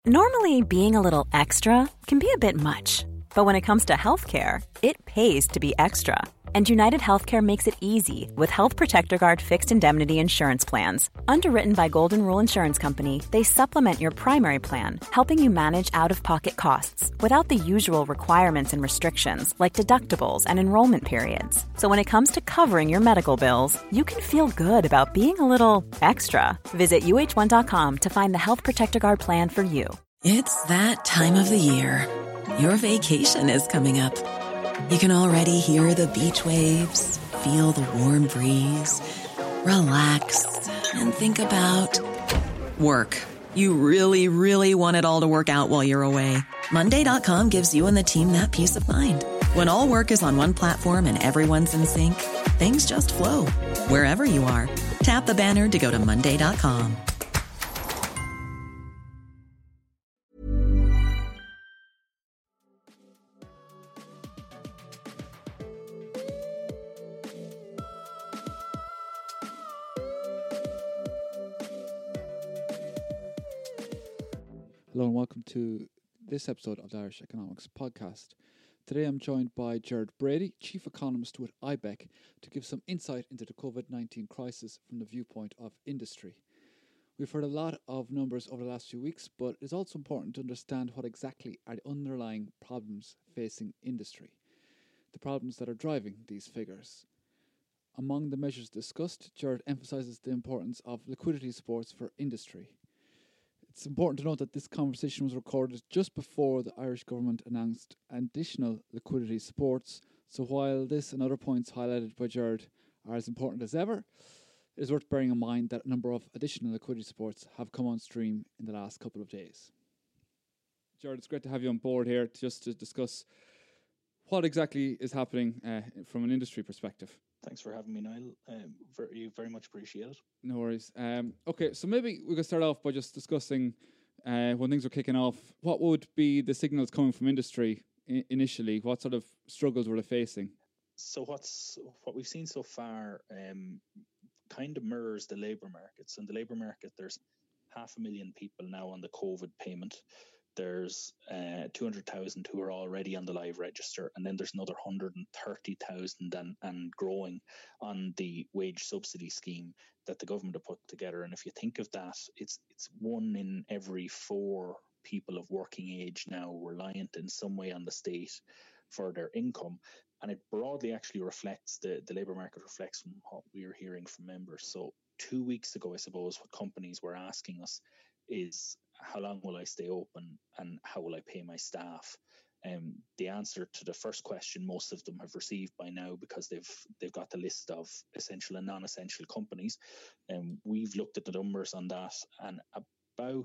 Normally, being a little extra can be a bit much, but when it comes to healthcare, it pays to be extra. And United Healthcare makes it easy with Health Protector Guard fixed indemnity insurance plans. Underwritten by Golden Rule Insurance Company, they supplement your primary plan, helping you manage out-of-pocket costs without the usual requirements and restrictions like deductibles and enrollment periods. So when it comes to covering your medical bills, you can feel good about being a little extra. Visit uh1.com to find the Health Protector Guard plan for you. It's that time of the year. Your vacation is coming up. You can already hear the beach waves, feel the warm breeze, relax, and think about work. You really, really want it all to work out while you're away. Monday.com gives you and the team that peace of mind. When all work is on one platform and everyone's in sync, things just flow. Wherever you are, tap the banner to go to Monday.com. Hello and welcome to this episode of the Irish Economics Podcast. Today I'm joined by Gerard Brady, Chief Economist with IBEC, to give some insight into the COVID-19 crisis from the viewpoint of industry. We've heard a lot of numbers over the last few weeks, but it's also important to understand what exactly are the underlying problems facing industry, the problems that are driving these figures. Among the measures discussed, Gerard emphasises the importance of liquidity supports for industry. It's important to note that this conversation was recorded just before the Irish government announced additional liquidity supports. So while this and other points highlighted by Gerard are as important as ever, it is worth bearing in mind that a number of additional liquidity supports have come on stream in the last couple of days. Gerard, it's great to have you on board here to discuss what exactly is happening from an industry perspective. Thanks for having me, Niall. Very much appreciate it. No worries. Okay, so maybe we could start off by just discussing when things were kicking off, what would be the signals coming from industry initially? What sort of struggles were they facing? So what we've seen so far kind of mirrors the labour markets. In the labour market, there's 500,000 people now on the COVID payment. There's 200,000 who are already on the live register, and then there's another 130,000 and growing on the wage subsidy scheme that the government have put together. And if you think of that, it's 1 in every 4 people of working age now reliant in some way on the state for their income. And it broadly actually reflects, the labour market reflects from what we are hearing from members. So 2 weeks ago, I suppose, what companies were asking us is, how long will I stay open and how will I pay my staff? The answer to the first question, most of them have received by now, because they've got the list of essential and non-essential companies. We've looked at the numbers on that, and about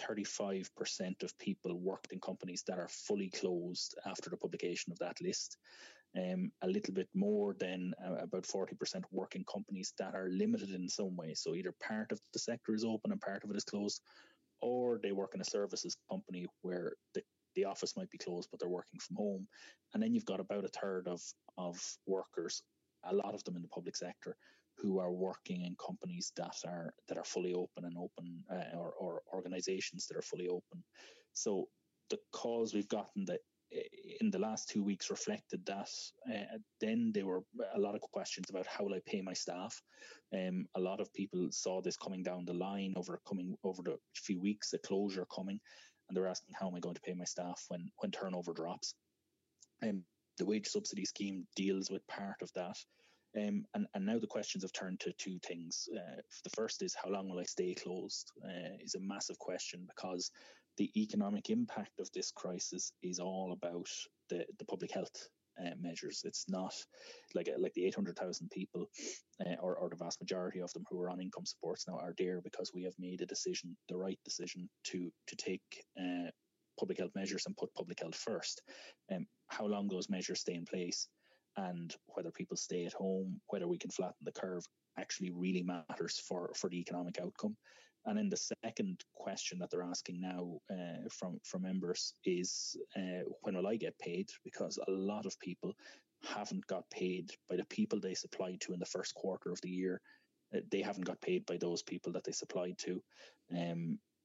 35% of people worked in companies that are fully closed after the publication of that list. A little bit more than about 40% work in companies that are limited in some way. So either part of the sector is open and part of it is closed, or they work in a services company where the office might be closed, but they're working from home. And then you've got about a third of workers, a lot of them in the public sector, who are working in companies that are fully open and open, or organizations that are fully open. So the calls we've gotten that in the last 2 weeks reflected that. Then there were a lot of questions about, how will I pay my staff? A lot of people saw this coming down the line over the few weeks, the closure coming, and they're asking, how am I going to pay my staff when turnover drops? The wage subsidy scheme deals with part of that. And now the questions have turned to 2 things. The first is, how long will I stay closed? Is a massive question, because the economic impact of this crisis is all about the public health measures. It's not like the 800,000 people, or the vast majority of them who are on income supports now are there because we have made the right decision to take public health measures and put public health first. How long those measures stay in place, and whether people stay at home, whether we can flatten the curve, actually really matters for the economic outcome. And then the second question that they're asking now from members is, when will I get paid? Because a lot of people haven't got paid by the people they supplied to in the first quarter of the year. They haven't got paid by those people that they supplied to.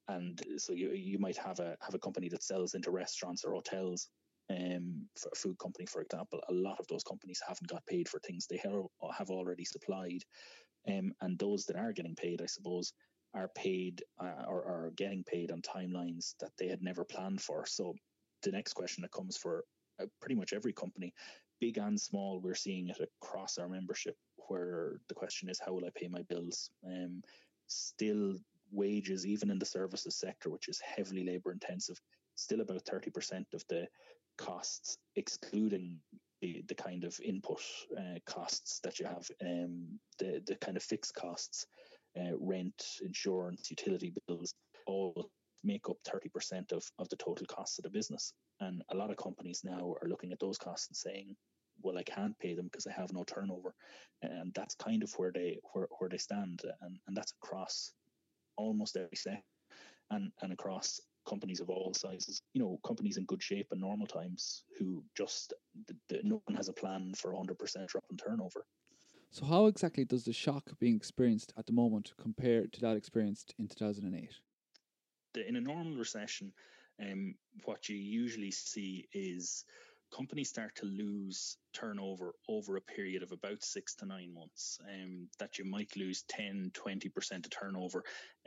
and so you might have a company that sells into restaurants or hotels. For a food company, for example, a lot of those companies haven't got paid for things they have already supplied, and those that are getting paid, I suppose, are paid or are getting paid on timelines that they had never planned for. So the next question that comes for pretty much every company, big and small, we're seeing it across our membership, where the question is, how will I pay my bills? Still, wages, even in the services sector, which is heavily labor intensive, still about 30% of the costs, excluding the kind of input costs that you have, the kind of fixed costs, rent, insurance, utility bills, all make up 30% of the total costs of the business. And a lot of companies now are looking at those costs and saying, well, I can't pay them because I have no turnover. And that's kind of where they stand. And that's across almost every sector, and across companies of all sizes. Companies in good shape in normal times who just, no one has a plan for 100% drop in turnover. So how exactly does the shock being experienced at the moment compare to that experienced in 2008? In a normal recession, what you usually see is companies start to lose turnover over a period of about 6 to 9 months. That you might lose 10-20% of turnover.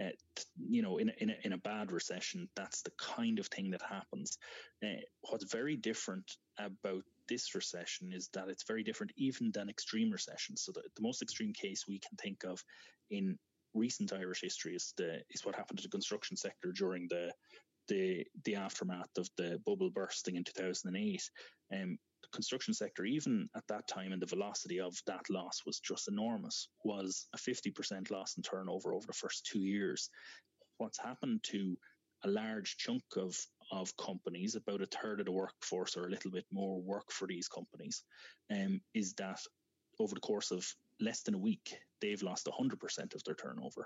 In a bad recession, that's the kind of thing that happens. What's very different about this recession is that it's very different even than extreme recessions. So the most extreme case we can think of in recent Irish history is what happened to the construction sector during the aftermath of the bubble bursting in 2008. The construction sector, even at that time, and the velocity of that loss was just enormous, was a 50% loss in turnover over the first 2 years. What's happened to a large chunk of companies, about a third of the workforce or a little bit more work for these companies, is that over the course of less than a week, they've lost 100% of their turnover.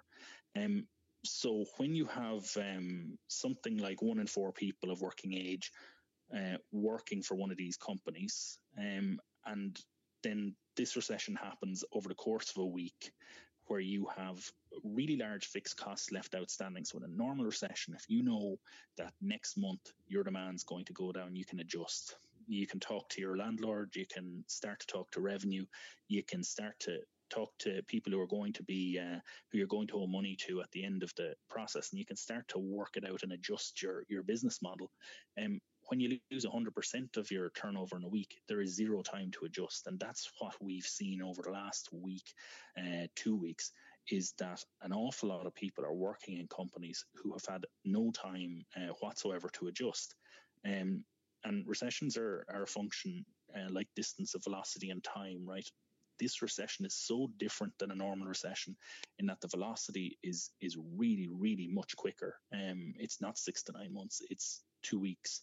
So when you have something like 1 in 4 people of working age working for one of these companies, and then this recession happens over the course of a week, where you have really large fixed costs left outstanding. So in a normal recession, if you know that next month your demand's going to go down, you can adjust. You can talk to your landlord, you can start to talk to revenue, you can start to talk to people who are going to be who you're going to owe money to at the end of the process, and you can start to work it out and adjust your business model. When you lose 100% of your turnover in a week, there is zero time to adjust. And that's what we've seen over the last week, 2 weeks, is that an awful lot of people are working in companies who have had no time whatsoever to adjust. And recessions are a function like distance of velocity and time, right? This recession is so different than a normal recession in that the velocity is really, really much quicker. It's not 6 to 9 months, it's 2 weeks.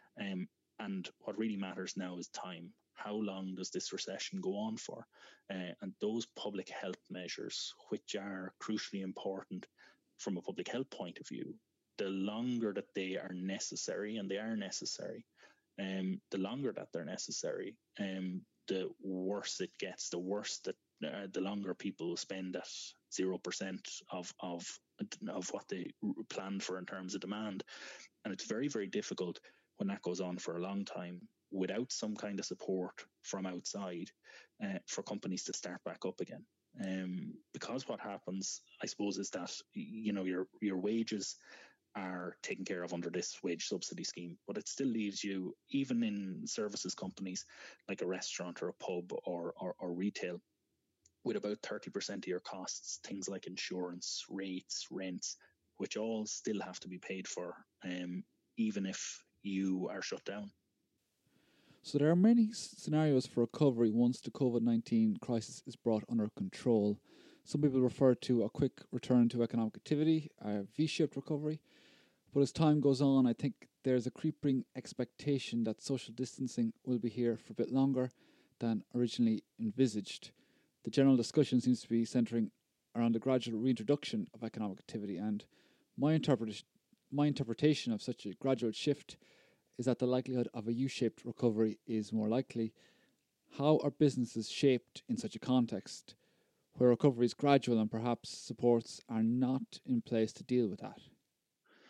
And what really matters now is time. How long does this recession go on for? And those public health measures, which are crucially important from a public health point of view, the longer that they are necessary, and they are necessary, the longer that they're necessary, the worse it gets, the worse that the longer people spend at 0% of what they planned for in terms of demand. And it's very, very difficult when that goes on for a long time without some kind of support from outside for companies to start back up again. Because what happens, I suppose, is that your wages are taken care of under this wage subsidy scheme, but it still leaves you, even in services companies like a restaurant or a pub or retail, with about 30% of your costs, things like insurance, rates, rents, which all still have to be paid for, even if you are shut down. So there are many scenarios for recovery once the COVID-19 crisis is brought under control. Some people refer to a quick return to economic activity, a V-shaped recovery. But as time goes on, I think there's a creeping expectation that social distancing will be here for a bit longer than originally envisaged. The general discussion seems to be centering around the gradual reintroduction of economic activity, and my interpretation of such a gradual shift is that the likelihood of a U-shaped recovery is more likely. How are businesses shaped in such a context, where recovery is gradual and perhaps supports are not in place to deal with that?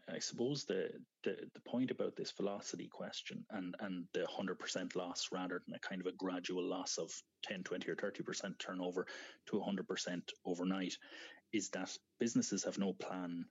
I suppose the point about this velocity question and the 100% loss rather than a kind of a gradual loss of 10, 20 or 30% turnover to 100% overnight is that businesses have no plan,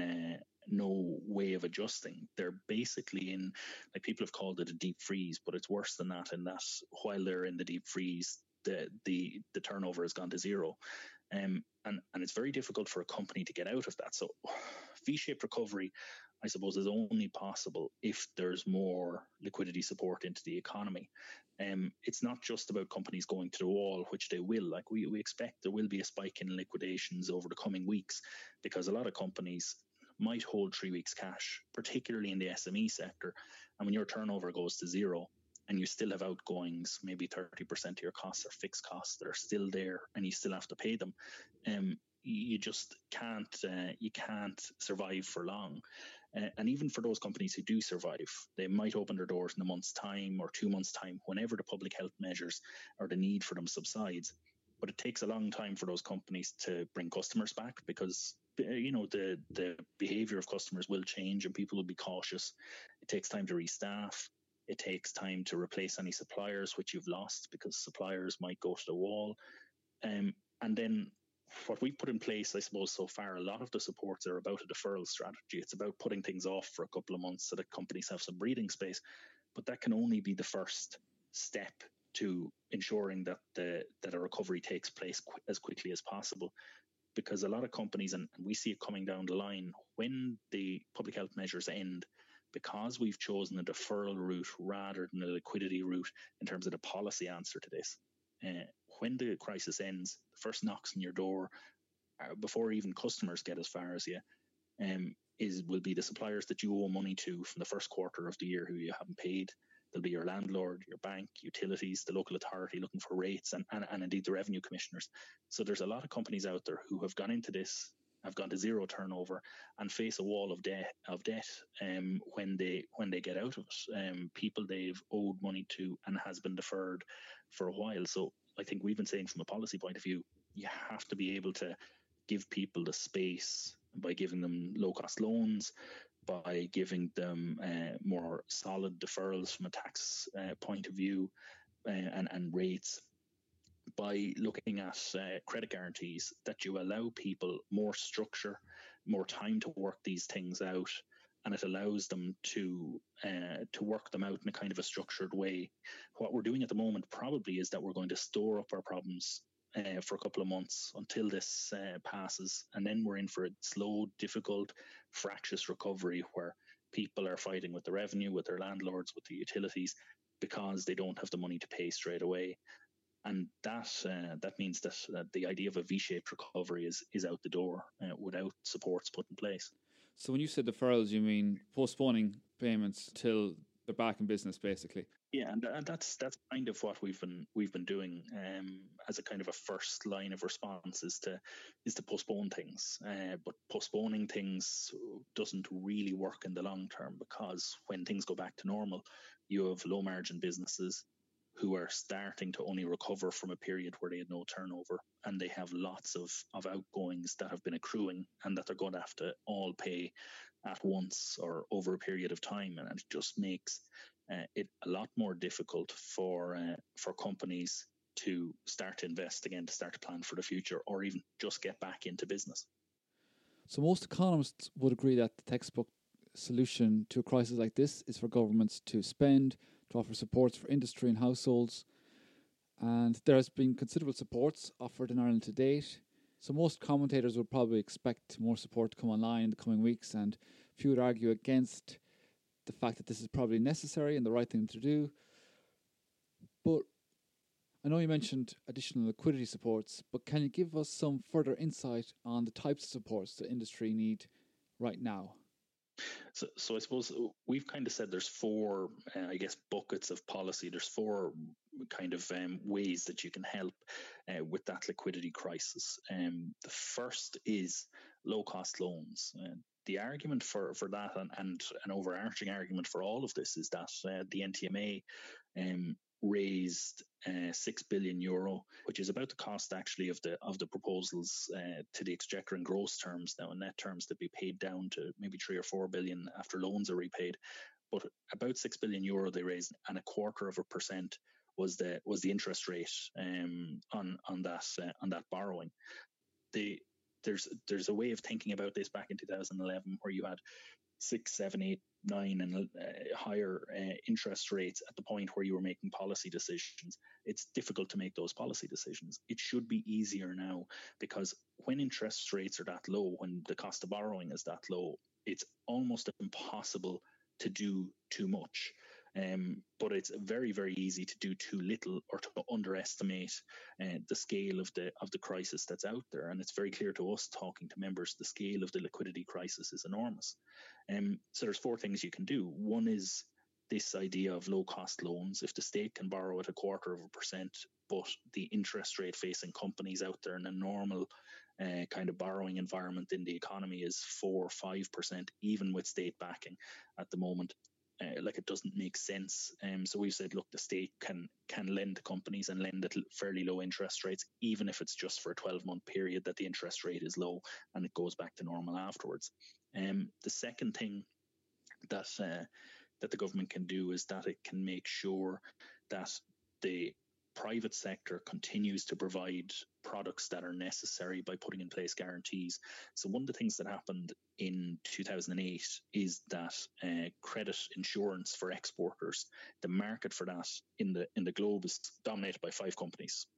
no way of adjusting. They're basically in, like, people have called it a deep freeze, but it's worse than that, in that while they're in the deep freeze, the turnover has gone to zero. And it's very difficult for a company to get out of that. So V-shaped recovery, I suppose, is only possible if there's more liquidity support into the economy. It's not just about companies going to the wall, which they will. Like, we expect there will be a spike in liquidations over the coming weeks, because a lot of companies might hold 3 weeks cash, particularly in the SME sector. And when your turnover goes to zero and you still have outgoings, maybe 30% of your costs are fixed costs that are still there and you still have to pay them, you just can't survive for long. And even for those companies who do survive, they might open their doors in a month's time or 2 months' time, whenever the public health measures or the need for them subsides. But it takes a long time for those companies to bring customers back, because the behavior of customers will change and people will be cautious. It takes time to restaff. It takes time to replace any suppliers which you've lost, because suppliers might go to the wall. And then what we've put in place, I suppose, so far, a lot of the supports are about a deferral strategy. It's about putting things off for a couple of months so that companies have some breathing space. But that can only be the first step to ensuring that a recovery takes place as quickly as possible. Because a lot of companies, and we see it coming down the line, when the public health measures end, because we've chosen a deferral route rather than a liquidity route in terms of the policy answer to this, when the crisis ends, the first knocks on your door, before even customers get as far as you, will be the suppliers that you owe money to from the first quarter of the year who you haven't paid. There'll be your landlord, your bank, utilities, the local authority looking for rates, and indeed the revenue commissioners. So there's a lot of companies out there who have gone into this, have gone to zero turnover, and face a wall of debt when they get out of it. People they've owed money to and has been deferred for a while. So I think we've been saying, from a policy point of view, you have to be able to give people the space by giving them low-cost loans, by giving them more solid deferrals from a tax point of view, and rates, by looking at credit guarantees that you allow people more structure, more time to work these things out, and it allows them to work them out in a kind of a structured way. What we're doing at the moment probably is that we're going to store up our problems for a couple of months until this passes, and then we're in for a slow, difficult, fractious recovery where people are fighting with the revenue, with their landlords, with the utilities, because they don't have the money to pay straight away. And that means that the idea of a V-shaped recovery is out the door without supports put in place. So when you said deferrals, you mean postponing payments till they're back in business, basically? Yeah, and that's kind of what we've been doing as a kind of a first line of response, is to postpone things. But postponing things doesn't really work in the long term, because when things go back to normal, you have low margin businesses who are starting to only recover from a period where they had no turnover, and they have lots of outgoings that have been accruing and that they're going to have to all pay at once or over a period of time. And it just makes it a lot more difficult for companies to start to invest again, to start to plan for the future, or even just get back into business. So most economists would agree that the textbook solution to a crisis like this is for governments to spend, to offer supports for industry and households. And there has been considerable supports offered in Ireland to date. So most commentators would probably expect more support to come online in the coming weeks, and few would argue against the fact that this is probably necessary and the right thing to do. But I know you mentioned additional liquidity supports, but can you give us some further insight on the types of supports the industry need right now? So I suppose we've kind of said there's four, buckets of policy. There's four kind of ways that you can help with that liquidity crisis. The first is low-cost loans. The argument for that, and an overarching argument for all of this, is that the NTMA raised €6 billion, which is about the cost actually of the proposals to the Exchequer in gross terms. Now in net terms, they'd be paid down to maybe 3 or 4 billion after loans are repaid. But about €6 billion they raised, and 0.25% was the interest rate on that borrowing. There's a way of thinking about this back in 2011 where you had 6, 7, 8, 9 and higher interest rates at the point where you were making policy decisions. It's difficult to make those policy decisions. It should be easier now, because when interest rates are that low, when the cost of borrowing is that low, it's almost impossible to do too much. But it's very, very easy to do too little or to underestimate the scale of the crisis that's out there. And it's very clear to us, talking to members, the scale of the liquidity crisis is enormous. So there's 4 things you can do. One is this idea of low-cost loans. If the state can borrow at 0.25%, but the interest rate facing companies out there in a normal kind of borrowing environment in the economy is 4 or 5%, even with state backing at the moment. Like, it doesn't make sense. So we've said, look, the state can lend to companies and lend at fairly low interest rates, even if it's just for a 12-month period that the interest rate is low and it goes back to normal afterwards. The second thing that the government can do is that it can make sure that the private sector continues to provide products that are necessary by putting in place guarantees. So one of the things that happened in 2008 is that credit insurance for exporters, the market for that in the globe is dominated by 5 companies.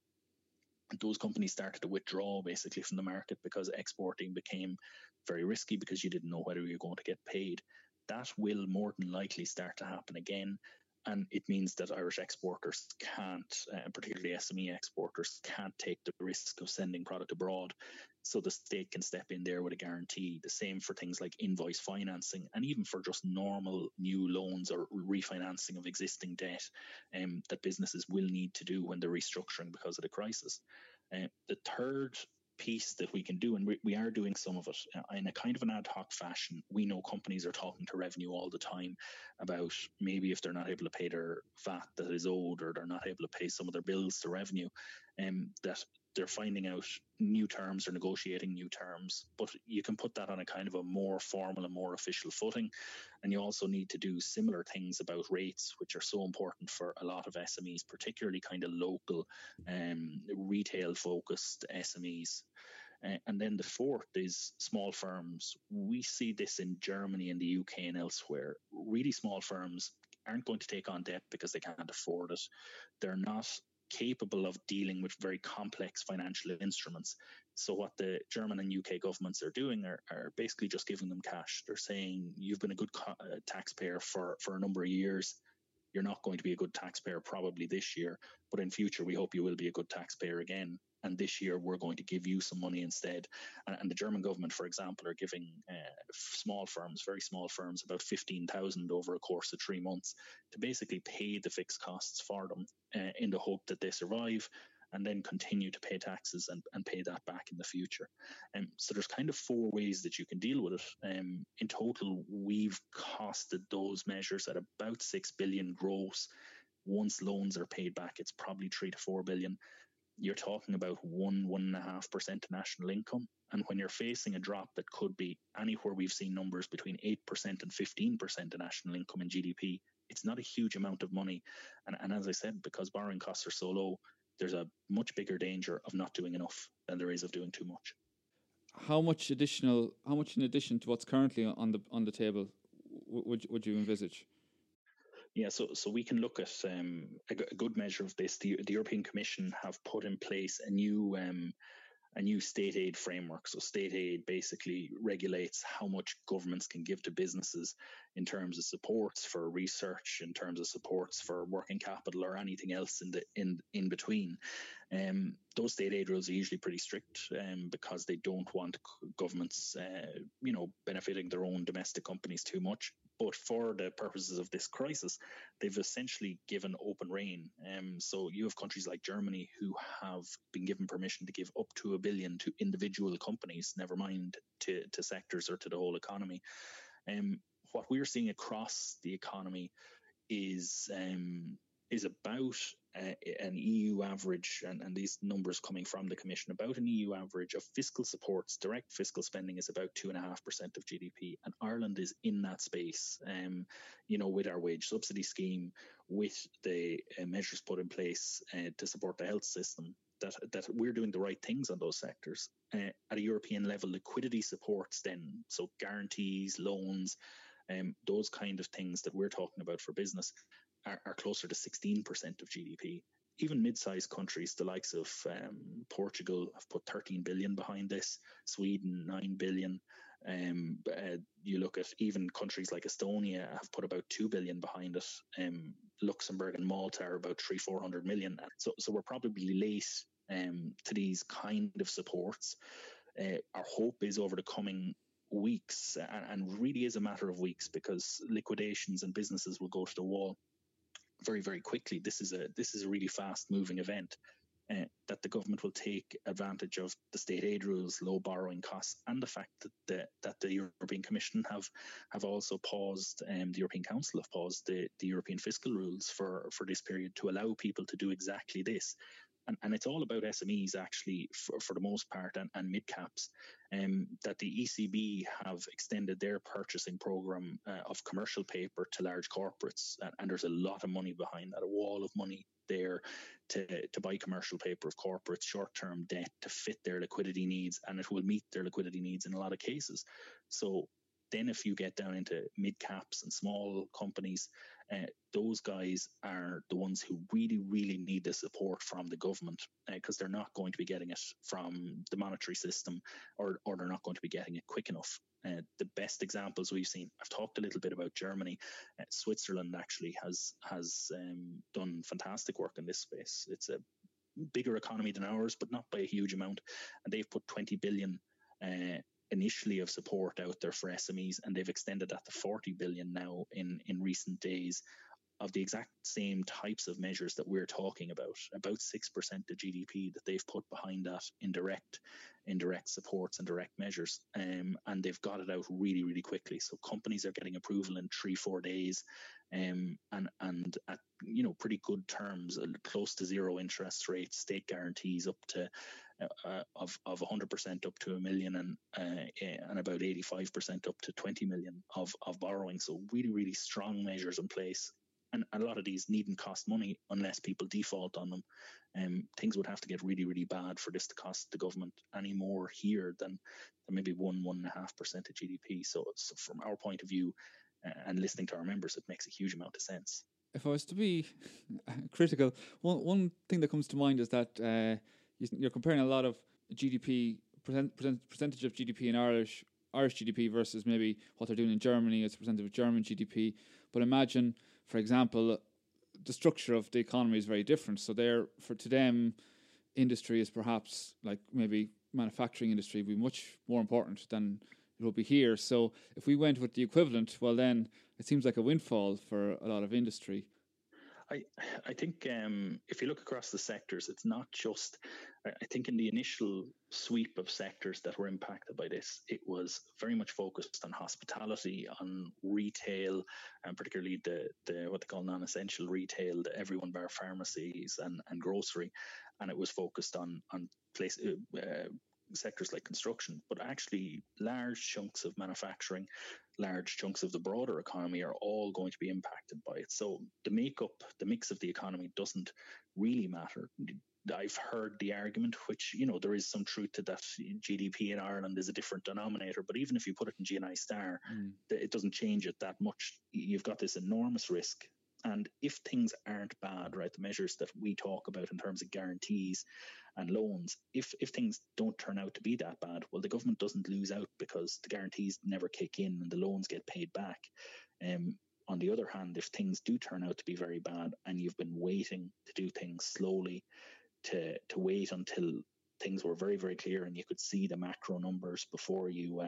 Those companies started to withdraw basically from the market because exporting became very risky, because you didn't know whether you were going to get paid. That will more than likely start to happen again. And it means that Irish exporters can't, particularly SME exporters, can't take the risk of sending product abroad. So the state can step in there with a guarantee. The same for things like invoice financing, and even for just normal new loans or refinancing of existing debt that businesses will need to do when they're restructuring because of the crisis. The third piece that we can do, and we are doing some of it in a kind of an ad hoc fashion. We know companies are talking to Revenue all the time about maybe if they're not able to pay their VAT that is owed, or they're not able to pay some of their bills to Revenue, that they're finding out new terms or negotiating new terms. But you can put that on a kind of a more formal and more official footing. And you also need to do similar things about rates, which are so important for a lot of SMEs, particularly kind of local retail focused SMEs. And then the fourth is small firms. We see this in Germany and the UK and elsewhere. Really small firms aren't going to take on debt because they can't afford it. They're not capable of dealing with very complex financial instruments. So what the German and UK governments are doing are basically just giving them cash. They're saying, you've been a good taxpayer for a number of years. You're not going to be a good taxpayer probably this year, but in future we hope you will be a good taxpayer again. And this year we're going to give you some money instead. And the German government, for example, are giving small firms, very small firms, about 15,000 over a course of 3 months to basically pay the fixed costs for them in the hope that they survive and then continue to pay taxes and pay that back in the future. So there's kind of 4 ways that you can deal with it. In total, we've costed those measures at about 6 billion gross. Once loans are paid back, it's probably 3 to 4 billion. You're talking about 1.5% of national income. And when you're facing a drop that could be anywhere, we've seen numbers between 8% and 15% of national income in GDP, it's not a huge amount of money. And as I said, because borrowing costs are so low, there's a much bigger danger of not doing enough than there is of doing too much. How much in addition to what's currently on the table would you envisage? Yeah, so we can look at a good measure of this. The European Commission have put in place a new state aid framework. So state aid basically regulates how much governments can give to businesses in terms of supports for research, in terms of supports for working capital, or anything else in between. Those state aid rules are usually pretty strict because they don't want governments, benefiting their own domestic companies too much. But for the purposes of this crisis, they've essentially given open rein. So you have countries like Germany who have been given permission to give up to $1 billion to individual companies, never mind to sectors or to the whole economy. What we're seeing across the economy is is about an EU average, and these numbers coming from the Commission, about an EU average of fiscal supports. Direct fiscal spending is about 2.5% of GDP, and Ireland is in that space. With our wage subsidy scheme, with the measures put in place to support the health system, that we're doing the right things on those sectors. At a European level, liquidity supports then, so guarantees, loans, those kind of things that we're talking about for business are closer to 16% of GDP. Even mid-sized countries, the likes of Portugal, have put 13 billion behind this, Sweden 9 billion. You look at even countries like Estonia have put about 2 billion behind it. Luxembourg and Malta are about 300-400 million. So we're probably late to these kind of supports. Our hope is over the coming weeks, and really is a matter of weeks, because liquidations and businesses will go to the wall very, very quickly. This is a really fast moving event, that the government will take advantage of the state aid rules, low borrowing costs, and the fact that the European Commission have also paused, the European Council have paused the European fiscal rules for this period to allow people to do exactly this. And it's all about SMEs, actually, for the most part, and mid-caps, that the ECB have extended their purchasing program of commercial paper to large corporates. And there's a lot of money behind that, a wall of money there to buy commercial paper of corporates, short-term debt to fit their liquidity needs, and it will meet their liquidity needs in a lot of cases. So then if you get down into mid-caps and small companies, those guys are the ones who really, really need the support from the government, because they're not going to be getting it from the monetary system, or they're not going to be getting it quick enough. The best examples we've seen, I've talked a little bit about Germany. Switzerland actually has done fantastic work in this space. It's a bigger economy than ours, but not by a huge amount. And they've put 20 billion initially of support out there for SMEs, and they've extended that to 40 billion now in recent days, of the exact same types of measures that we're talking about 6% of GDP that they've put behind that in direct supports and direct measures. And they've got it out really, really quickly. So companies are getting approval in 3-4 days, and at pretty good terms, close to zero interest rates, state guarantees up to of 100% up to $1 million, and about 85% up to 20 million of borrowing. So really, really strong measures in place. And a lot of these needn't cost money unless people default on them. Things would have to get really, really bad for this to cost the government any more here than maybe 1.5% of GDP. So from our point of view, and listening to our members, it makes a huge amount of sense. If I was to be critical, one thing that comes to mind is that you're comparing a lot of GDP, percentage of GDP in Irish GDP versus maybe what they're doing in Germany as a percentage of German GDP. But imagine, for example, the structure of the economy is very different. So to them, industry is perhaps, like maybe manufacturing industry, would be much more important than it will be here. So if we went with the equivalent, well, then it seems like a windfall for a lot of industry. I think if you look across the sectors, it's not just, I think in the initial sweep of sectors that were impacted by this, it was very much focused on hospitality, on retail, and particularly the what they call non-essential retail, the everyone bar pharmacies and grocery. And it was focused on sectors like construction, but actually large chunks of manufacturing, large chunks of the broader economy are all going to be impacted by it. So the mix of the economy doesn't really matter. I've heard the argument, which, there is some truth to that. GDP in Ireland is a different denominator, but even if you put it in GNI star, it doesn't change it that much. You've got this enormous risk. And if things aren't bad, right, the measures that we talk about in terms of guarantees and loans, if things don't turn out to be that bad, well, the government doesn't lose out because the guarantees never kick in and the loans get paid back. On the other hand, if things do turn out to be very bad and you've been waiting to do things slowly, to wait until things were very, very clear and you could see the macro numbers before you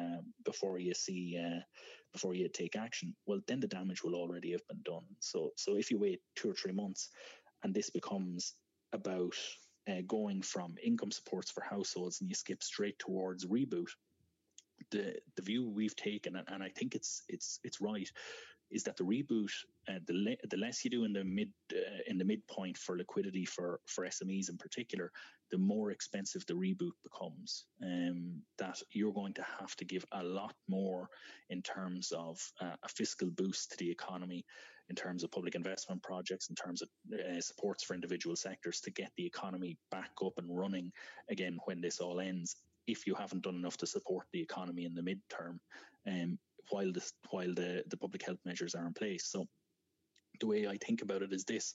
take action, well, then the damage will already have been done. So if you wait 2 or 3 months and this becomes about going from income supports for households and you skip straight towards reboot, the view we've taken, and I think it's right, is that the reboot, the less you do in the midpoint for liquidity for SMEs in particular, the more expensive the reboot becomes. That you're going to have to give a lot more in terms of a fiscal boost to the economy, in terms of public investment projects, in terms of supports for individual sectors to get the economy back up and running again when this all ends, if you haven't done enough to support the economy in the midterm, while the public health measures are in place. So the way I think about it is this: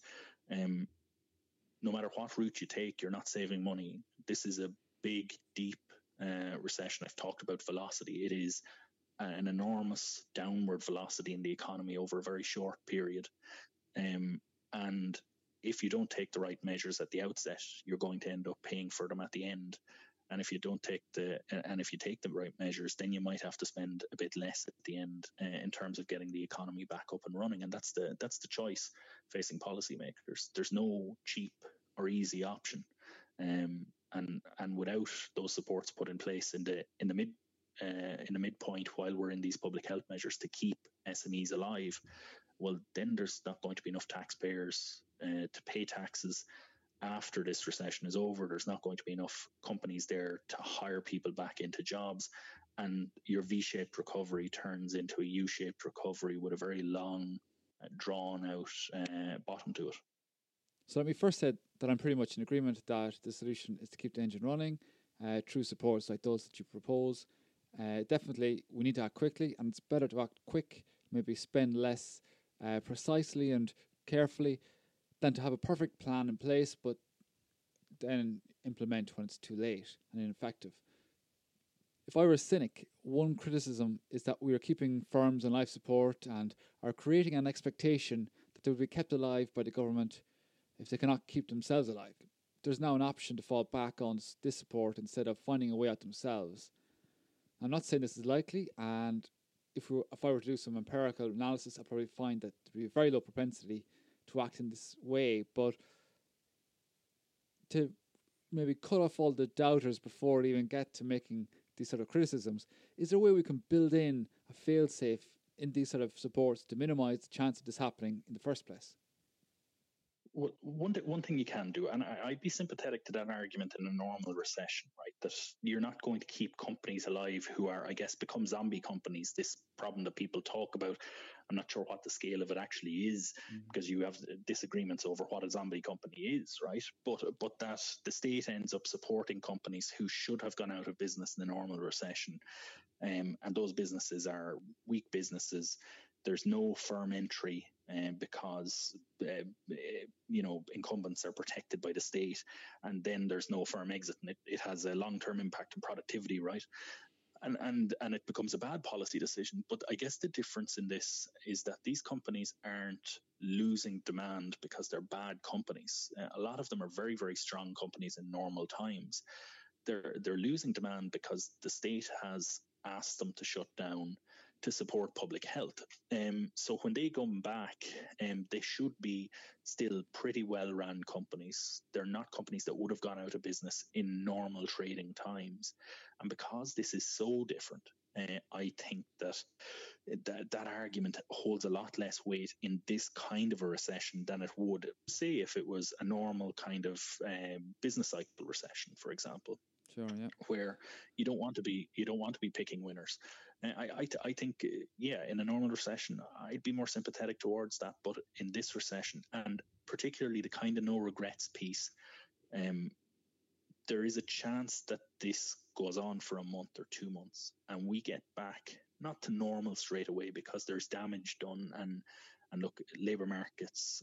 no matter what route you take, you're not saving money. This is a big, deep recession. I've talked about velocity. It is an enormous downward velocity in the economy over a very short period. And if you don't take the right measures at the outset, you're going to end up paying for them at the end. And if you take the right measures, then you might have to spend a bit less at the end in terms of getting the economy back up and running. And that's the choice facing policymakers. There's no cheap or easy option. And without those supports put in place in the midpoint while we're in these public health measures to keep SMEs alive, well, then there's not going to be enough taxpayers to pay taxes. After this recession is over, there's not going to be enough companies there to hire people back into jobs, and your V-shaped recovery turns into a U-shaped recovery with a very long, drawn-out bottom to it. So let me first say that I'm pretty much in agreement that the solution is to keep the engine running through supports like those that you propose. Definitely, we need to act quickly, and it's better to act quick, maybe spend less precisely and carefully, than to have a perfect plan in place but then implement when it's too late and ineffective. If I were a cynic, one criticism is that we are keeping firms on life support and are creating an expectation that they will be kept alive by the government if they cannot keep themselves alive. There's now an option to fall back on this support instead of finding a way out themselves. I'm not saying this is likely, and if I were to do some empirical analysis, I'd probably find that there would be a very low propensity to act in this way, but to maybe cut off all the doubters before it even get to making these sort of criticisms, is there a way we can build in a fail-safe in these sort of supports to minimise the chance of this happening in the first place? Well, one thing you can do, and I'd be sympathetic to that argument in a normal recession, right? That you're not going to keep companies alive who are, I guess, become zombie companies. This problem that people talk about, I'm not sure what the scale of it actually is, because you have disagreements over what a zombie company is, right? But that the state ends up supporting companies who should have gone out of business in a normal recession, and those businesses are weak businesses. There's no firm entry because incumbents are protected by the state, and then there's no firm exit, and it has a long-term impact on productivity, right? And it becomes a bad policy decision. But I guess the difference in this is that these companies aren't losing demand because they're bad companies. A lot of them are very, very strong companies in normal times. They're losing demand because the state has asked them to shut down to support public health. So when they come back, they should be still pretty well-run companies. They're not companies that would have gone out of business in normal trading times. And because this is so different, I think that argument holds a lot less weight in this kind of a recession than it would, say, if it was a normal kind of business cycle recession, for example. Sure, yeah. Where you don't want to be picking winners. I think, in a normal recession, I'd be more sympathetic towards that. But in this recession, and particularly the kind of no regrets piece, there is a chance that this goes on for a month or 2 months, and we get back not to normal straight away because there's damage done. And look, labour markets,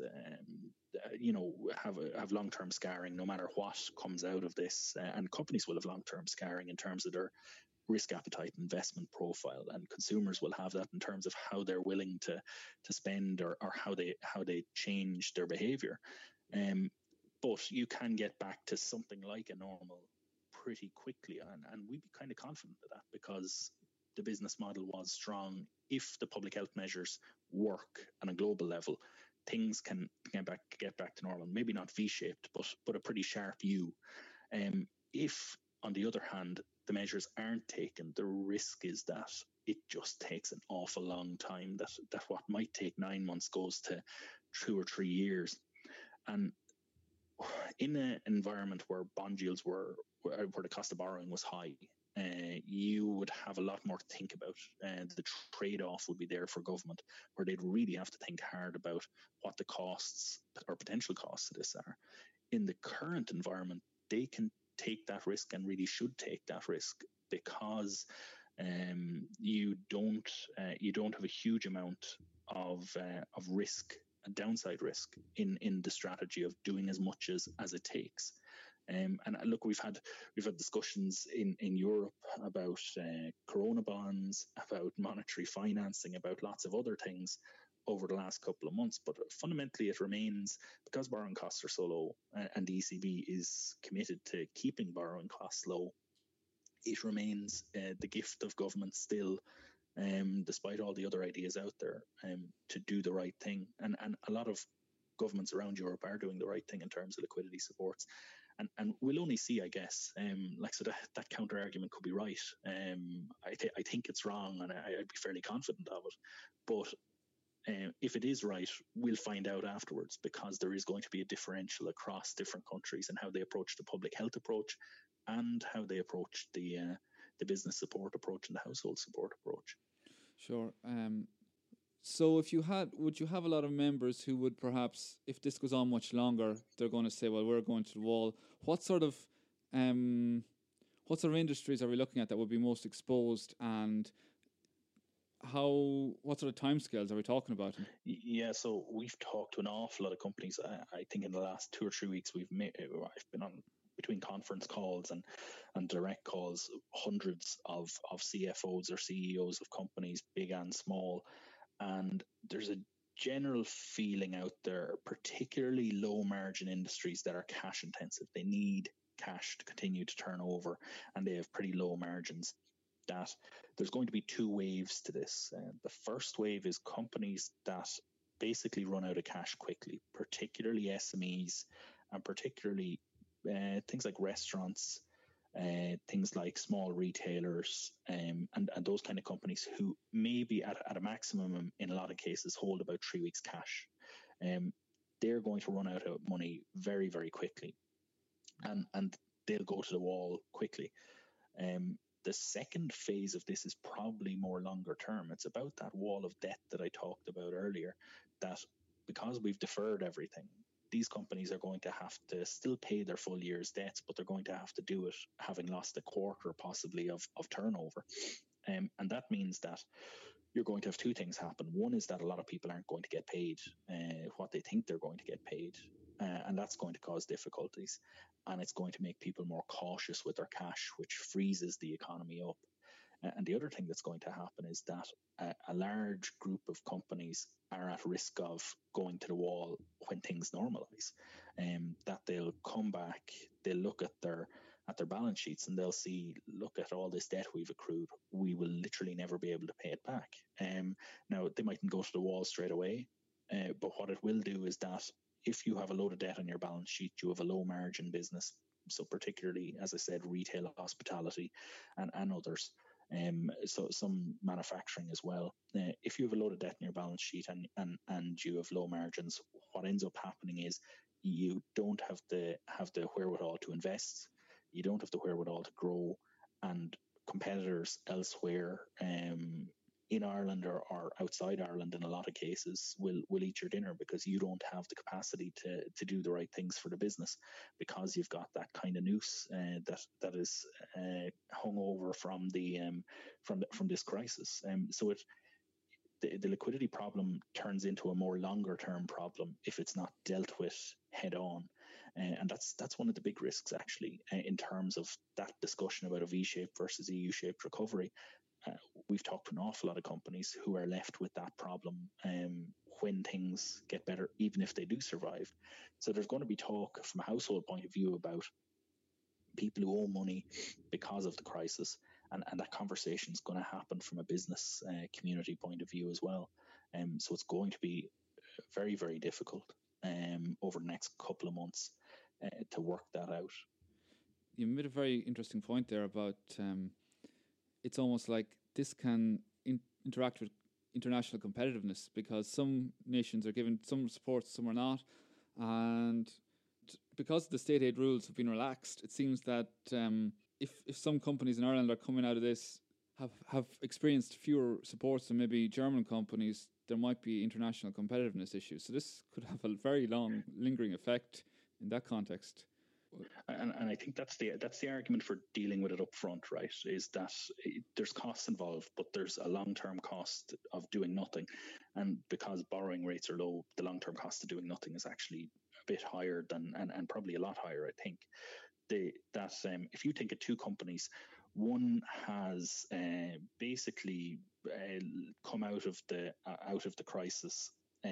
have long-term scarring no matter what comes out of this, and companies will have long-term scarring in terms of their risk appetite, investment profile, and consumers will have that in terms of how they're willing to spend or how they change their behaviour. But you can get back to something like a normal pretty quickly, and we'd be kind of confident of that because the business model was strong. If the public health measures work on a global level, things can get back to normal. Maybe not V-shaped, but a pretty sharp U. If, on the other hand, the measures aren't taken, the risk is that it just takes an awful long time. That what might take 9 months goes to 2 or 3 years. And in an environment where bond yields where the cost of borrowing was high, you would have a lot more to think about. The trade-off would be there for government, where they'd really have to think hard about what the costs or potential costs of this are. In the current environment, they can take that risk and really should take that risk, because you don't have a huge amount of risk, downside risk in the strategy of doing as much as it takes. And look, we've had discussions in Europe about corona bonds, about monetary financing, about lots of other things over the last couple of months. But fundamentally, it remains, because borrowing costs are so low, and the ECB is committed to keeping borrowing costs low, it remains the gift of government still, despite all the other ideas out there, to do the right thing. And a lot of governments around Europe are doing the right thing in terms of liquidity supports. And we'll only see, I guess, that counter argument could be right. I think it's wrong, and I'd be fairly confident of it. But if it is right, we'll find out afterwards, because there is going to be a differential across different countries and how they approach the public health approach and how they approach the business support approach and the household support approach. Sure. So would you have a lot of members who would perhaps, if this goes on much longer, they're going to say, well, we're going to the wall. What sort of industries are we looking at that would be most exposed, and what sort of timescales are we talking about? Yeah, so we've talked to an awful lot of companies. I think in the last 2 or 3 weeks, I've been on, between conference calls and direct calls, hundreds of CFOs or CEOs of companies, big and small. And there's a general feeling out there, particularly low margin industries that are cash intensive. They need cash to continue to turn over, and they have pretty low margins, that there's going to be 2 waves to this. The first wave is companies that basically run out of cash quickly, particularly SMEs, and particularly things like restaurants, things like small retailers, and those kind of companies who maybe at a maximum, in a lot of cases, hold about 3 weeks cash. They're going to run out of money very, very quickly, and they'll go to the wall quickly. The second phase of this is probably more longer term. It's about that wall of debt that I talked about earlier, that because we've deferred everything, these companies are going to have to still pay their full year's debts, but they're going to have to do it having lost a quarter possibly of turnover. And that means that you're going to have 2 things happen. One is that a lot of people aren't going to get paid what they think they're going to get paid, and that's going to cause difficulties, and it's going to make people more cautious with their cash, which freezes the economy up. And the other thing that's going to happen is that a large group of companies are at risk of going to the wall when things normalize. That they'll come back, they'll look at their balance sheets, and they'll see, look at all this debt we've accrued. We will literally never be able to pay it back. Now, they mightn't go to the wall straight away, but what it will do is that if you have a load of debt on your balance sheet, you have a low margin business. So particularly, as I said, retail, hospitality, and others. So some manufacturing as well. If you have a load of debt in your balance sheet and you have low margins, what ends up happening is you don't have the wherewithal to invest. You don't have the wherewithal to grow, and competitors elsewhere in Ireland or outside Ireland, in a lot of cases, will eat your dinner, because you don't have the capacity to do the right things for the business, because you've got that kind of noose that is hung over from this crisis. So the liquidity problem turns into a more longer term problem if it's not dealt with head on. And that's one of the big risks, actually, in terms of that discussion about a V-shaped versus EU-shaped recovery. We've talked to an awful lot of companies who are left with that problem when things get better, even if they do survive. So there's going to be talk from a household point of view about people who owe money because of the crisis, and that conversation is going to happen from a business community point of view as well. So it's going to be very, very difficult over the next couple of months to work that out. You made a very interesting point there about it's almost like this can interact with international competitiveness, because some nations are given some support, some are not, and because the state aid rules have been relaxed, it seems that if some companies in Ireland are coming out of this have experienced fewer supports than maybe German companies, there might be international competitiveness issues. So this could have a very long, lingering effect in that context. And I think that's the argument for dealing with it up front, right? Is that there's costs involved, but there's a long-term cost of doing nothing. And because borrowing rates are low, the long-term cost of doing nothing is actually a bit higher than, and probably a lot higher, I think. If you think of two companies, one has basically come out of the crisis,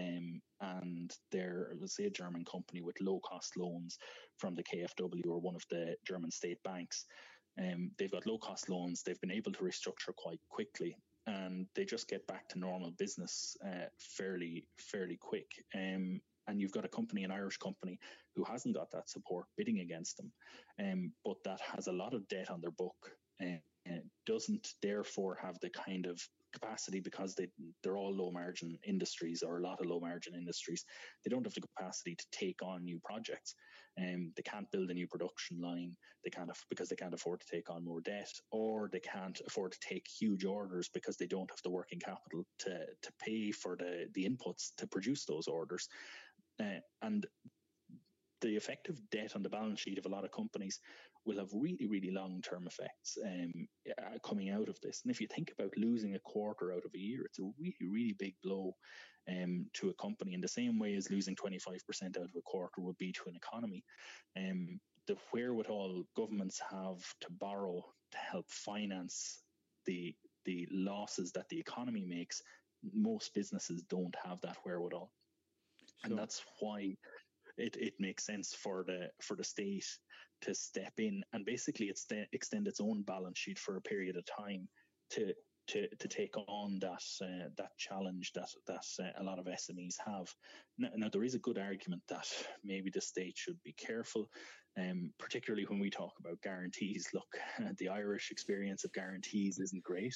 and they're, let's say, a German company with low cost loans from the KfW or one of the German state banks. They've got low cost loans. They've been able to restructure quite quickly, and they just get back to normal business fairly quick. And you've got a company, an Irish company, who hasn't got that support bidding against them, but that has a lot of debt on their book, and doesn't therefore have the kind of capacity, because they're all low margin industries, or a lot of low margin industries. They don't have the capacity to take on new projects. They can't build a new production line. Because they can't afford to take on more debt, or they can't afford to take huge orders because they don't have the working capital to pay for the inputs to produce those orders. And the effective debt on the balance sheet of a lot of companies will have really, really long-term effects coming out of this. And if you think about losing a quarter out of a year, it's a really, really big blow to a company, in the same way as losing 25% out of a quarter would be to an economy. The wherewithal governments have to borrow to help finance the losses that the economy makes, most businesses don't have that wherewithal. Sure. And that's why it makes sense for the state to step in and basically extend its own balance sheet for a period of time to take on that challenge that a lot of SMEs have. Now, there is a good argument that maybe the state should be careful, particularly when we talk about guarantees. Look, the Irish experience of guarantees isn't great.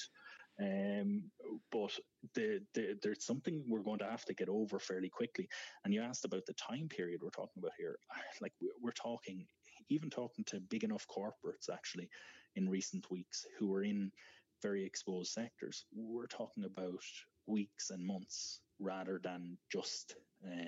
But there's something we're going to have to get over fairly quickly. And you asked about the time period we're talking about here. Like, we're talking to big enough corporates actually in recent weeks who are in very exposed sectors. We're talking about weeks and months rather than just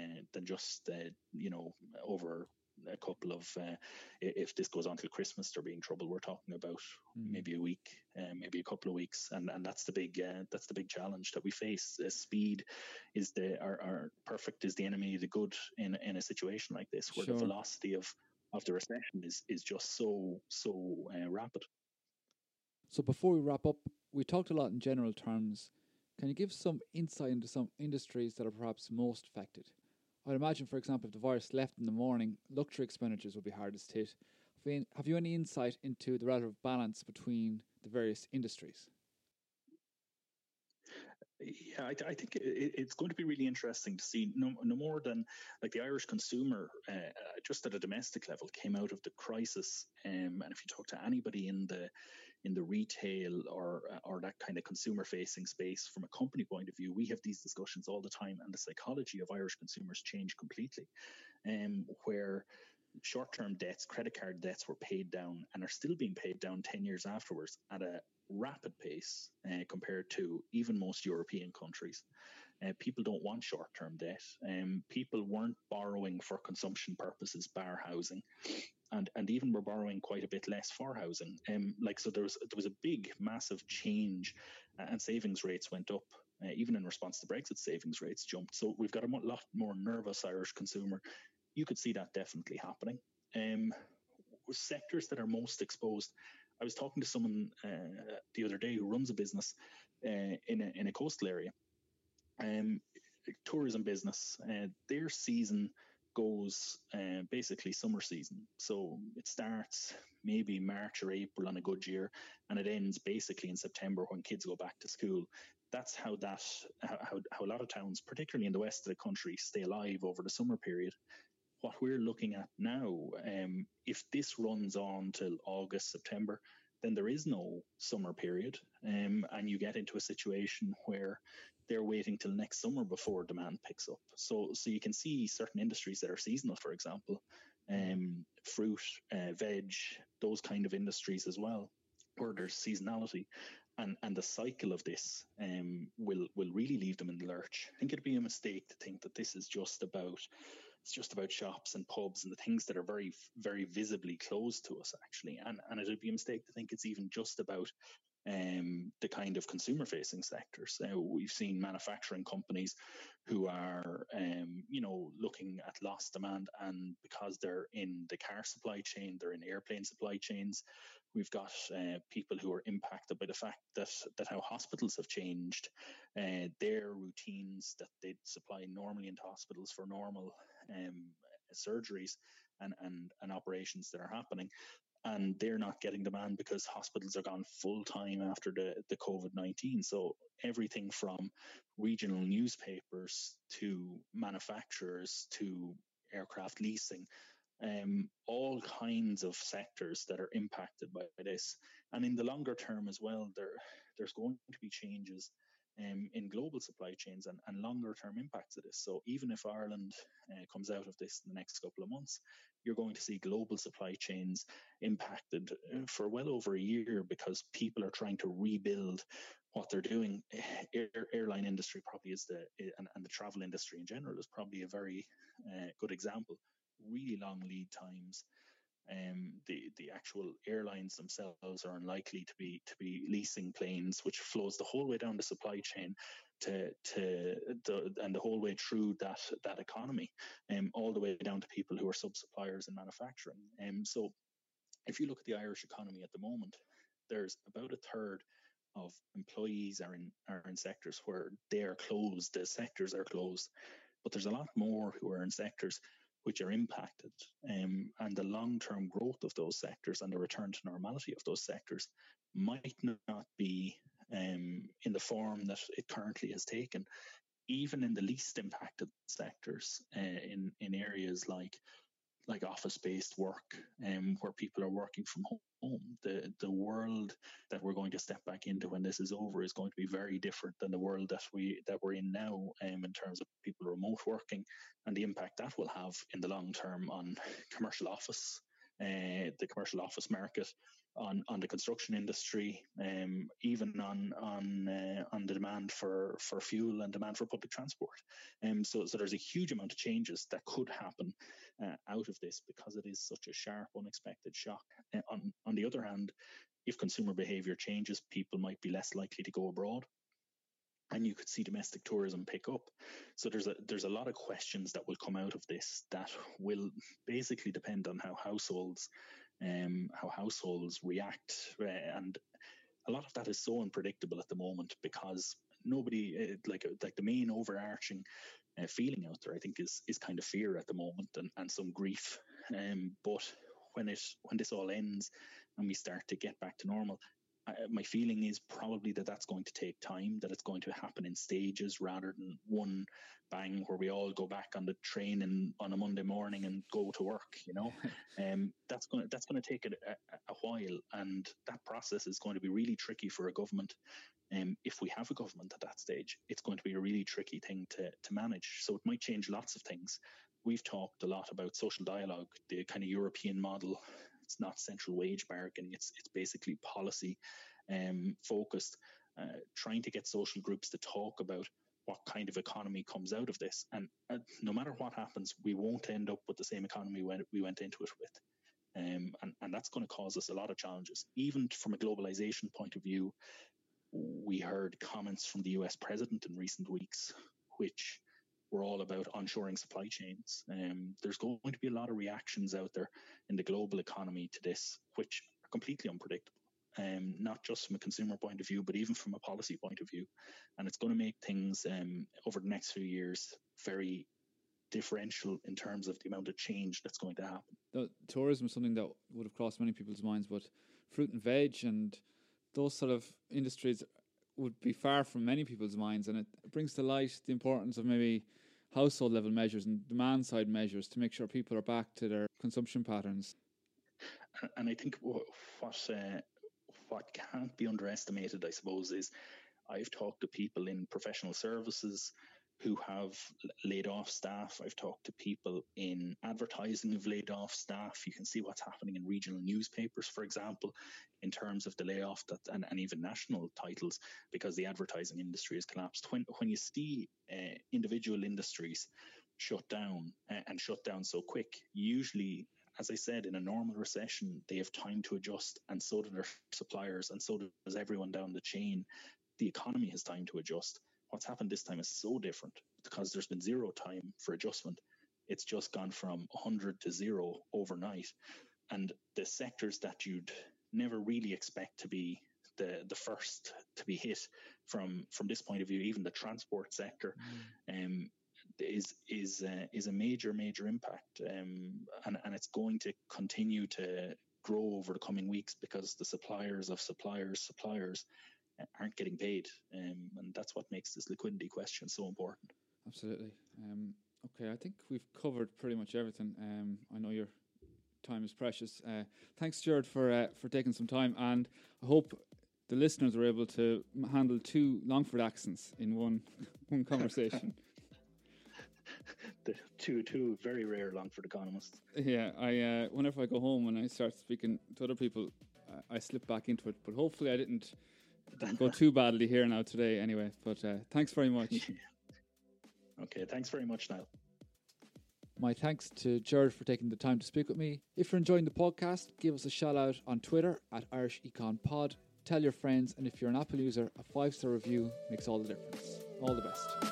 over a couple of if this goes on till Christmas, there'll be in trouble. We're talking about maybe a week, maybe a couple of weeks, and that's the big challenge that we face. Speed is perfect is the enemy of the good in a situation like this, where the velocity of the recession is just so rapid. So before we wrap up, we talked a lot in general terms. Can you give some insight into some industries that are perhaps most affected? I'd imagine, for example, if the virus left in the morning, luxury expenditures would be hardest hit. Have you any insight into the relative balance between the various industries? Yeah, I think it's going to be really interesting to see, no more than like the Irish consumer, just at a domestic level, came out of the crisis. And if you talk to anybody in the retail or that kind of consumer-facing space, from a company point of view, we have these discussions all the time, and the psychology of Irish consumers changed completely, where short-term debts, credit card debts, were paid down and are still being paid down 10 years afterwards at a rapid pace compared to even most European countries. People don't want short-term debt. People weren't borrowing for consumption purposes, bar housing, and even were borrowing quite a bit less for housing. So there was a big, massive change, and savings rates went up. Even in response to Brexit, savings rates jumped. So we've got a lot more nervous Irish consumer. You could see that definitely happening. Sectors that are most exposed. I was talking to someone the other day who runs a business in a coastal area, tourism business. Their season goes basically summer season. So it starts maybe March or April on a good year, and it ends basically in September when kids go back to school. That's how a lot of towns, particularly in the west of the country, stay alive over the summer period. What we're looking at now, if this runs on till August, September, then there is no summer period, and you get into a situation where they're waiting till next summer before demand picks up. So you can see certain industries that are seasonal, for example, fruit, veg, those kind of industries as well, where there's seasonality. And the cycle of this will really leave them in the lurch. I think it'd be a mistake to think that this is just about shops and pubs and the things that are very, very visibly close to us, actually. And it would be a mistake to think it's even just about the kind of consumer-facing sectors. We've seen manufacturing companies who are, looking at lost demand, and because they're in the car supply chain, they're in airplane supply chains. We've got people who are impacted by the fact that how hospitals have changed their routines that they'd supply normally into hospitals for normal surgeries and operations that are happening. And they're not getting demand because hospitals are gone full time after the COVID-19. So everything from regional newspapers to manufacturers to aircraft leasing, all kinds of sectors that are impacted by this. And in the longer term as well, there's going to be changes in global supply chains and longer term impacts of this. So even if Ireland comes out of this in the next couple of months, you're going to see global supply chains impacted for well over a year, because people are trying to rebuild what they're doing. Airline industry probably is and the travel industry in general is probably a very good example. Really long lead times. The actual airlines themselves are unlikely to be leasing planes, which flows the whole way down the supply chain and the whole way through that economy, all the way down to people who are sub-suppliers in manufacturing. So if you look at the Irish economy at the moment, there's about a third of employees are in sectors where they are closed. The sectors are closed, but there's a lot more who are in sectors which are impacted, and the long-term growth of those sectors and the return to normality of those sectors might not be in the form that it currently has taken. Even in the least impacted sectors, in areas like office-based work, where people are working from home, the world that we're going to step back into when this is over is going to be very different than the world that we're in now, in terms of people remote working and the impact that will have in the long term on commercial office, the commercial office market, on the construction industry, even on the demand for fuel and demand for public transport. So there's a huge amount of changes that could happen out of this, because it is such a sharp, unexpected shock. On the other hand, if consumer behaviour changes, people might be less likely to go abroad, and you could see domestic tourism pick up. So there's a lot of questions that will come out of this that will basically depend on how households react, and a lot of that is so unpredictable at the moment, because nobody, like the main overarching feeling out there, I think, is kind of fear at the moment, and some grief. But when this all ends and we start to get back to normal, my feeling is probably that's going to take time, that it's going to happen in stages rather than one bang where we all go back on the train on a Monday morning and go to work. That's going to take a while, and that process is going to be really tricky for a government. If we have a government at that stage, it's going to be a really tricky thing to manage. So it might change lots of things. We've talked a lot about social dialogue, the kind of European model. It's not central wage bargaining. It's basically policy focused, trying to get social groups to talk about what kind of economy comes out of this. And no matter what happens, we won't end up with the same economy we went into it with. And that's going to cause us a lot of challenges. Even from a globalization point of view, we heard comments from the US president in recent weeks, which were all about onshoring supply chains. There's going to be a lot of reactions out there in the global economy to this, which are completely unpredictable, not just from a consumer point of view, but even from a policy point of view. And it's going to make things over the next few years very differential in terms of the amount of change that's going to happen. Tourism is something that would have crossed many people's minds, but fruit and veg and those sort of industries would be far from many people's minds, and it brings to light the importance of maybe household level measures and demand side measures to make sure people are back to their consumption patterns. And I think what can't be underestimated, I suppose, is I've talked to people in professional services who have laid off staff. I've talked to people in advertising who've laid off staff. You can see what's happening in regional newspapers, for example, in terms of the layoff and even national titles, because the advertising industry has collapsed. When you see individual industries shut down and shut down so quick, usually, as I said, in a normal recession, they have time to adjust, and so do their suppliers, and so does everyone down the chain. The economy has time to adjust. What's happened this time is so different because there's been zero time for adjustment. It's just gone from 100 to 0 overnight. And the sectors that you'd never really expect to be the first to be hit from this point of view, even the transport sector, is a major impact, and it's going to continue to grow over the coming weeks because the suppliers of suppliers aren't getting paid, and that's what makes this liquidity question so important. Absolutely. Okay, I think we've covered pretty much everything. I know your time is precious. Thanks, Gerard, for taking some time, and I hope the listeners were able to handle 2 Longford accents in one conversation. The two very rare Longford economists. Yeah, I whenever I go home and I start speaking to other people, I slip back into it. But hopefully, I didn't go too badly here now today. Anyway, but thanks very much. Okay, thanks very much, Niall. My thanks to Gerard for taking the time to speak with me. If you're enjoying the podcast, give us a shout out on Twitter at Irish Econ Pod. Tell your friends, and if you're an Apple user, a 5-star review makes all the difference. All the best.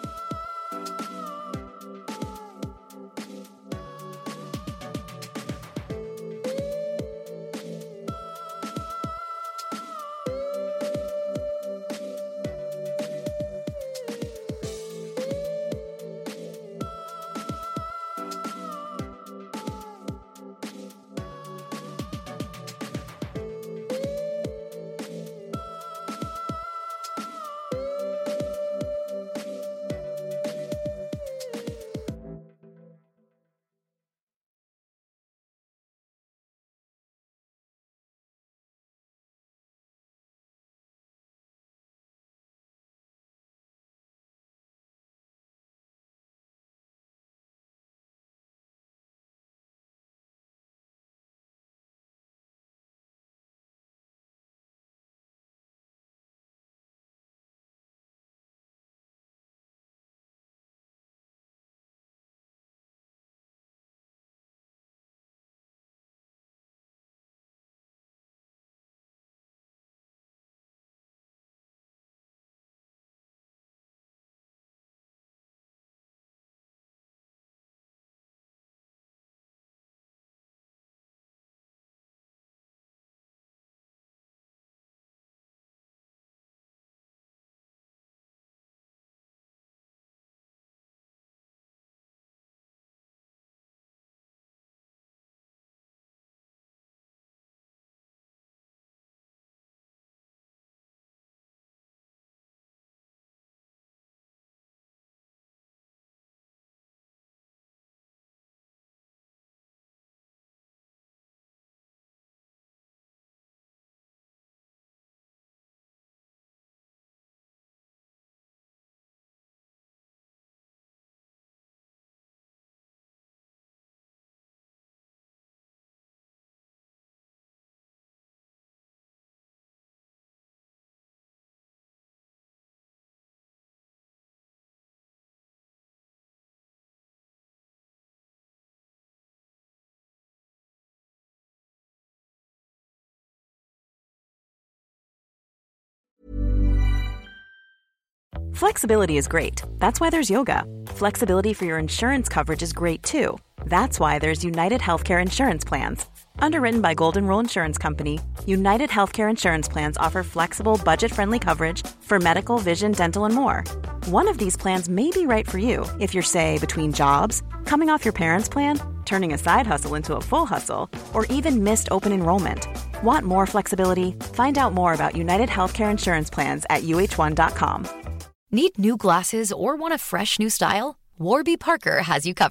Flexibility is great. That's why there's yoga. Flexibility for your insurance coverage is great too. That's why there's United Healthcare Insurance Plans. Underwritten by Golden Rule Insurance Company, United Healthcare Insurance Plans offer flexible, budget-friendly coverage for medical, vision, dental, and more. One of these plans may be right for you if you're, say, between jobs, coming off your parents' plan, turning a side hustle into a full hustle, or even missed open enrollment. Want more flexibility? Find out more about United Healthcare Insurance Plans at uh1.com. Need new glasses or want a fresh new style? Warby Parker has you covered.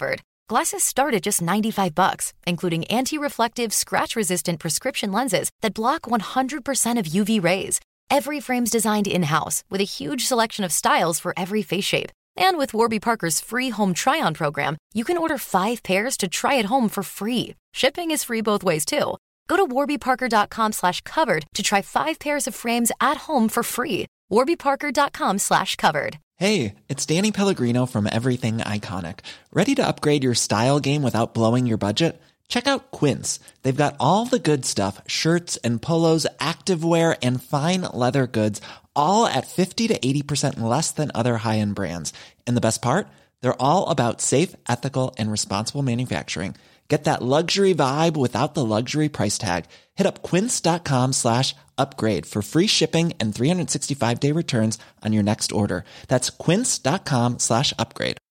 Glasses start at just $95, including anti-reflective, scratch-resistant prescription lenses that block 100% of UV rays. Every frame's designed in-house with a huge selection of styles for every face shape. And with Warby Parker's free home try-on program, you can order 5 pairs to try at home for free. Shipping is free both ways, too. Go to warbyparker.com/covered to try 5 pairs of frames at home for free. warbyparker.com/covered. Hey, it's Danny Pellegrino from Everything Iconic. Ready to upgrade your style game without blowing your budget? Check out Quince. They've got all the good stuff, shirts and polos, activewear, and fine leather goods, all at 50 to 80% less than other high-end brands. And the best part? They're all about safe, ethical, and responsible manufacturing. Get that luxury vibe without the luxury price tag. Hit up quince.com/upgrade for free shipping and 365-day returns on your next order. That's quince.com/upgrade.